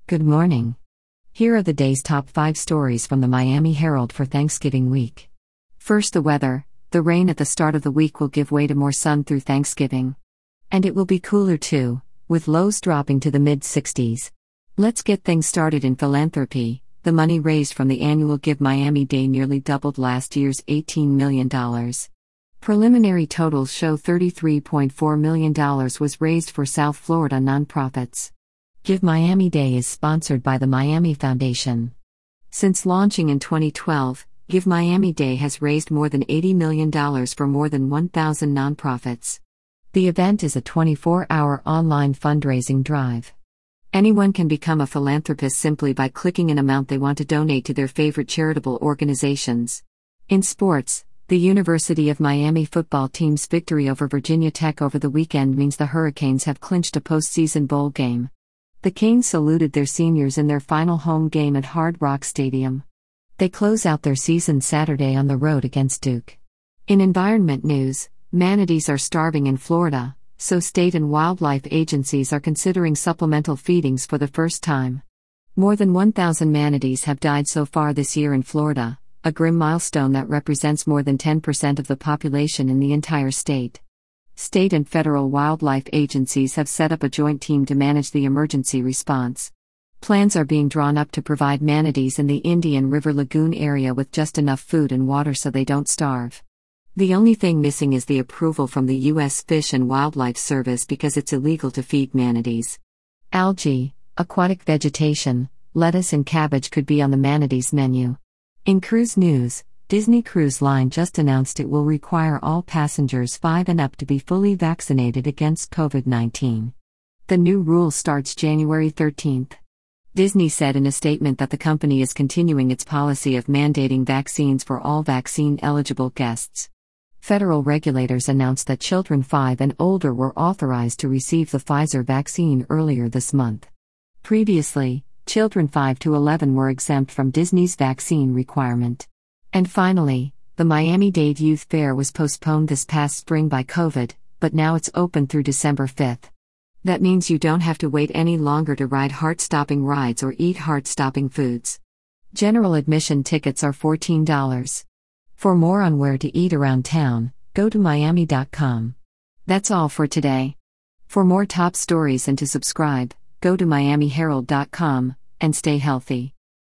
Good morning. Here are the day's top 5 stories from the Miami Herald for Thanksgiving week. First, the weather. The rain at the start of the week will give way to more sun through Thanksgiving. And it will be cooler too, with lows dropping to the mid-60s. Let's get things started in philanthropy. The money raised from the annual Give Miami Day nearly doubled last year's $18 million. Preliminary totals show $33.4 million was raised for South Florida nonprofits. Give Miami Day is sponsored by the Miami Foundation. Since launching in 2012, Give Miami Day has raised more than $80 million for more than 1,000 nonprofits. The event is a 24-hour online fundraising drive. Anyone can become a philanthropist simply by clicking an amount they want to donate to their favorite charitable organizations. In sports, the University of Miami football team's victory over Virginia Tech over the weekend means the Hurricanes have clinched a postseason bowl game. The Canes saluted their seniors in their final home game at Hard Rock Stadium. They close out their season Saturday on the road against Duke. In environment news, manatees are starving in Florida, so state and wildlife agencies are considering supplemental feedings for the first time. More than 1,000 manatees have died so far this year in Florida, a grim milestone that represents more than 10% of the population in the entire state. State and federal wildlife agencies have set up a joint team to manage the emergency response. Plans are being drawn up to provide manatees in the Indian River Lagoon area with just enough food and water so they don't starve. The only thing missing is the approval from the U.S. Fish and Wildlife Service because it's illegal to feed manatees. Algae, aquatic vegetation, lettuce and cabbage could be on the manatees menu. In cruise news, Disney Cruise Line just announced it will require all passengers 5 and up to be fully vaccinated against COVID-19. The new rule starts January 13th. Disney said in a statement that the company is continuing its policy of mandating vaccines for all vaccine-eligible guests. Federal regulators announced that children 5 and older were authorized to receive the Pfizer vaccine earlier this month. Previously, children 5 to 11 were exempt from Disney's vaccine requirement. And finally, the Miami-Dade Youth Fair was postponed this past spring by COVID, but now it's open through December 5th. That means you don't have to wait any longer to ride heart-stopping rides or eat heart-stopping foods. General admission tickets are $14. For more on where to eat around town, go to miami.com. That's all for today. For more top stories and to subscribe, go to miamiherald.com, and stay healthy.